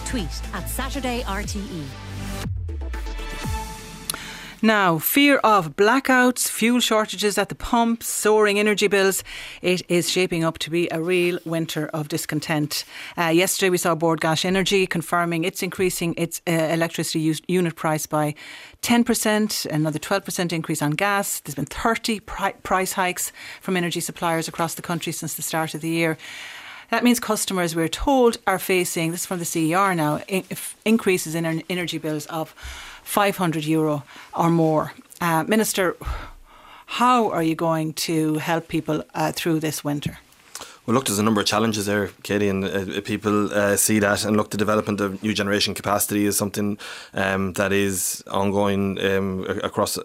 Tweet @SaturdayRTE. Now, fear of blackouts, fuel shortages at the pumps, soaring energy bills. It is shaping up to be a real winter of discontent. Yesterday we saw Bord Gáis Energy confirming it's increasing its electricity unit price by 10%, another 12% increase on gas. There's been 30 price hikes from energy suppliers across the country since the start of the year. That means customers, we're told, are facing, this is from the CER now, increases in energy bills of €500 or more. Minister, how are you going to help people through this winter? Well, look, there's a number of challenges there, Katie, and people see that. And look, the development of new generation capacity is something that is ongoing across,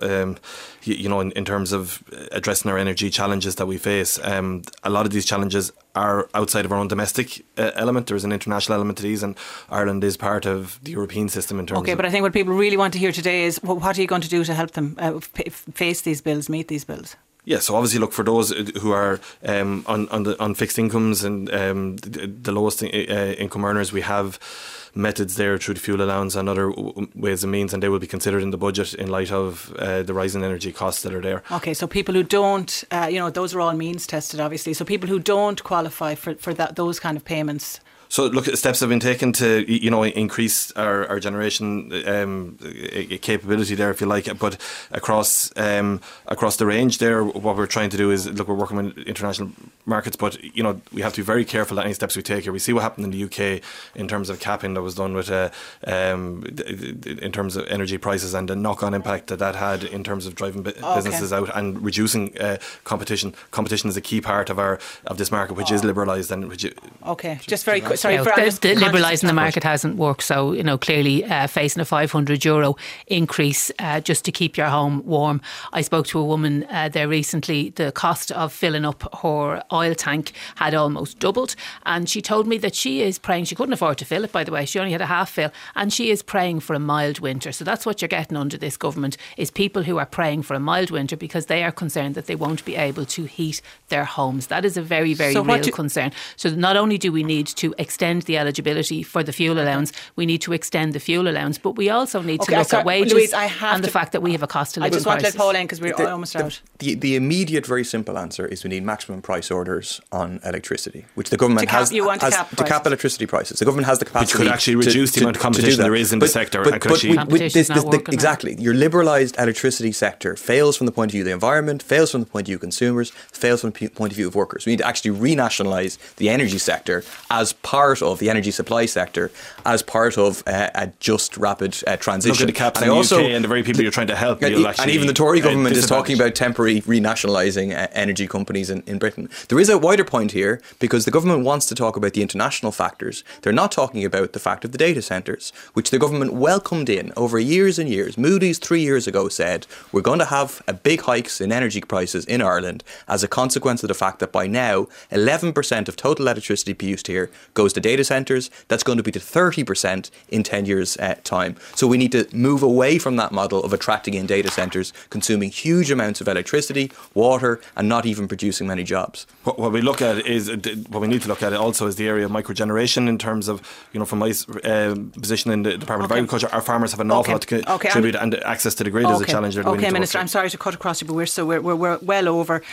in terms of addressing our energy challenges that we face. A lot of these challenges are outside of our own domestic element. There's an international element to these, and Ireland is part of the European system in terms of... Okay, but I think what people really want to hear today is what are you going to do to help them face these bills, meet these bills? Yeah, so obviously, look, for those who are on fixed incomes and the lowest income earners, we have methods there through the fuel allowance and other ways and means, and they will be considered in the budget in light of the rising energy costs that are there. Okay, so people who don't, those are all means tested, obviously. So people who don't qualify for those kind of payments. So look, steps have been taken to increase our generation capability there, if you like. But across the range there, what we're trying to do is look, we're working with international markets, but we have to be very careful at any steps we take here. We see what happened in the UK in terms of capping that was done with in terms of energy prices and the knock-on impact that had in terms of driving businesses out and reducing competition. Competition is a key part of this market, which is liberalised and which. Okay, just very quick. Sorry, the liberalising the market hasn't worked. So, clearly facing a €500 increase just to keep your home warm. I spoke to a woman there recently. The cost of filling up her oil tank had almost doubled. And she told me that she is praying, she couldn't afford to fill it, by the way. She only had a half fill. And she is praying for a mild winter. So that's what you're getting under this government, is people who are praying for a mild winter because they are concerned that they won't be able to heat their homes. That is a very, very real concern. So not only do we need to extend the eligibility for the fuel allowance, we need to extend the fuel allowance, but we also need to look at wages, Louise, and the fact that we have a cost of living crisis. I just want to let Paul in because we're almost out. The immediate, very simple answer is we need maximum price orders on electricity, which the government has to cap electricity prices. The government has the capacity, which could actually reduce the amount of competition there is in the sector. Exactly. Your liberalised electricity sector fails from the point of view of the environment, fails from the point of view of consumers, fails from the point of view of workers. We need to actually renationalise the energy sector as part of the energy supply sector, as part of a just, rapid transition. Look at the caps in the UK and the very people you're trying to help. And even the Tory government is talking about temporary renationalising energy companies in Britain. There is a wider point here, because the government wants to talk about the international factors. They're not talking about the fact of the data centres, which the government welcomed in over years and years. Moody's 3 years ago said, we're going to have a big hikes in energy prices in Ireland as a consequence of the fact that by now 11% of total electricity produced here goes to data centres. That's going to be to 30% in 10 years' time. So we need to move away from that model of attracting in data centres, consuming huge amounts of electricity, water, and not even producing many jobs. What we need to look at also is the area of microgeneration in terms of, from my position in the Department of Agriculture, our farmers have an awful lot to contribute, and access to the grid is a challenge. Okay, Minister, I'm sorry to cut across you, but we're well over.